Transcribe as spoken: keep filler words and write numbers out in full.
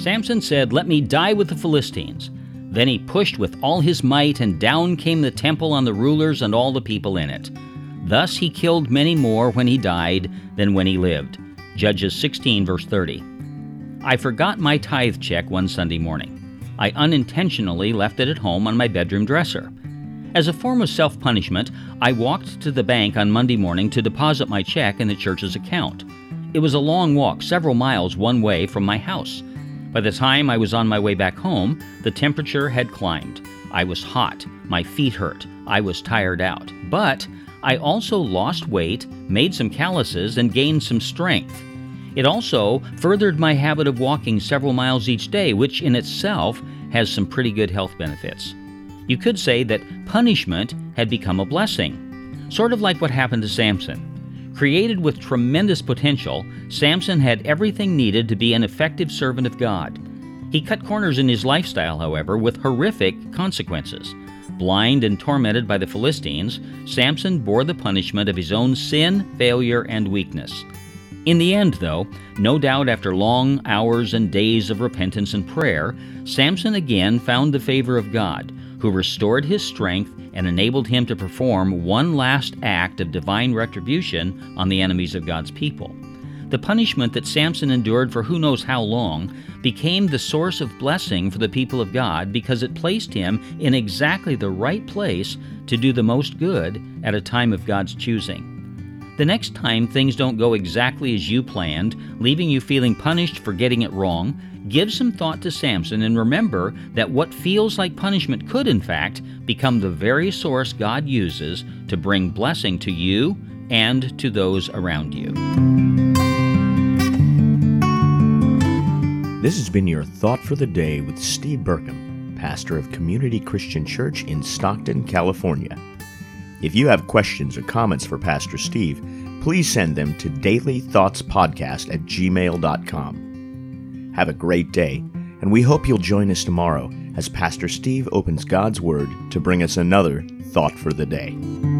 Samson said, "Let me die with the Philistines." Then he pushed with all his might, and down came the temple on the rulers and all the people in it. Thus he killed many more when he died than when he lived. Judges sixteen, verse thirty. I forgot my tithe check one Sunday morning. I unintentionally left it at home on my bedroom dresser. As a form of self-punishment, I walked to the bank on Monday morning to deposit my check in the church's account. It was a long walk, several miles one way from my house. By the time I was on my way back home, the temperature had climbed. I was hot, my feet hurt, I was tired out. But I also lost weight, made some calluses, and gained some strength. It also furthered my habit of walking several miles each day, which in itself has some pretty good health benefits. You could say that punishment had become a blessing, sort of like what happened to Samson. Created with tremendous potential, Samson had everything needed to be an effective servant of God. He cut corners in his lifestyle, however, with horrific consequences. Blind and tormented by the Philistines, Samson bore the punishment of his own sin, failure, and weakness. In the end, though, no doubt after long hours and days of repentance and prayer, Samson again found the favor of God, who restored his strength and enabled him to perform one last act of divine retribution on the enemies of God's people. The punishment that Samson endured for who knows how long became the source of blessing for the people of God because it placed him in exactly the right place to do the most good at a time of God's choosing. The next time things don't go exactly as you planned, leaving you feeling punished for getting it wrong, give some thought to Samson and remember that what feels like punishment could, in fact, become the very source God uses to bring blessing to you and to those around you. This has been your Thought for the Day with Steve Burkham, pastor of Community Christian Church in Stockton, California. If you have questions or comments for Pastor Steve, please send them to dailythoughtspodcast at gmail dot com. Have a great day, and we hope you'll join us tomorrow as Pastor Steve opens God's Word to bring us another Thought for the Day.